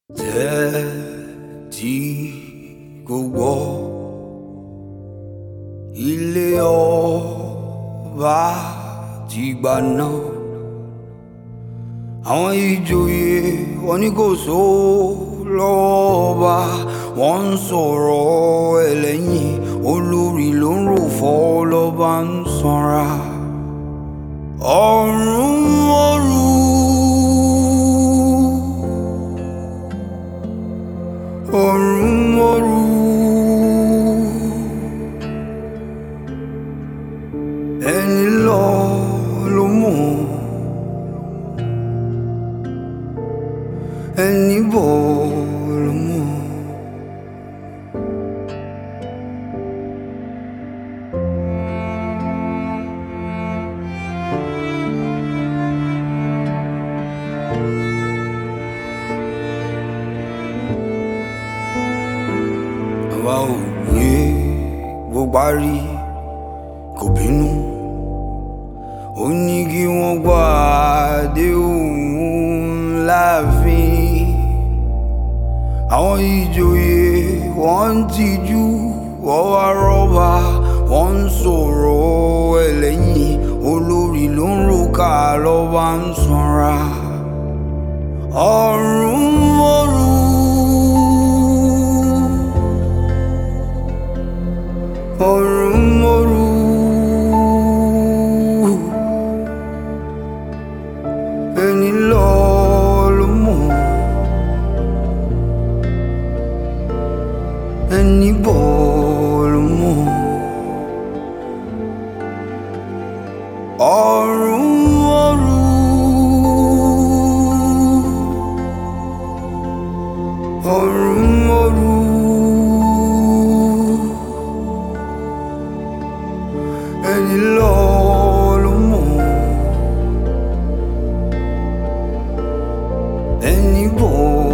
Tẹ́tí kò gbọ́ ilé ọba ti gbà náà. Àwọn ìjòyè wọn ní kò sówó lọ́wọ́ ọba, wọ́n ń sọ̀rọ̀ ẹlẹ́yìn, olórí ló ń rò fọ́ lọ́ba ń sanra. Ọ̀run òru ọ̀run òru ẹni lọ ló mọ̀, ẹni bọ̀ ló mọ̀. Àwa ò gbé bó parí kò bínú, ó ní kí wọ́n gbọ́ àdéhùn láàfin. Àwọn ìjòyè wọ́n ń tijú, wọ́n wá rọ́bà, wọ́n ń sọ̀rọ̀ ẹlẹ́yìn, olórí ló ń ròkà lọ́ba ń sanra. Ọ̀run òru ọ̀run òru ẹni lọ ló mọ̀, ẹni bọ̀ ló mọ̀. Ọ̀run òru ọ̀run òru ẹni lọ ló mọ̀, ẹni bọ̀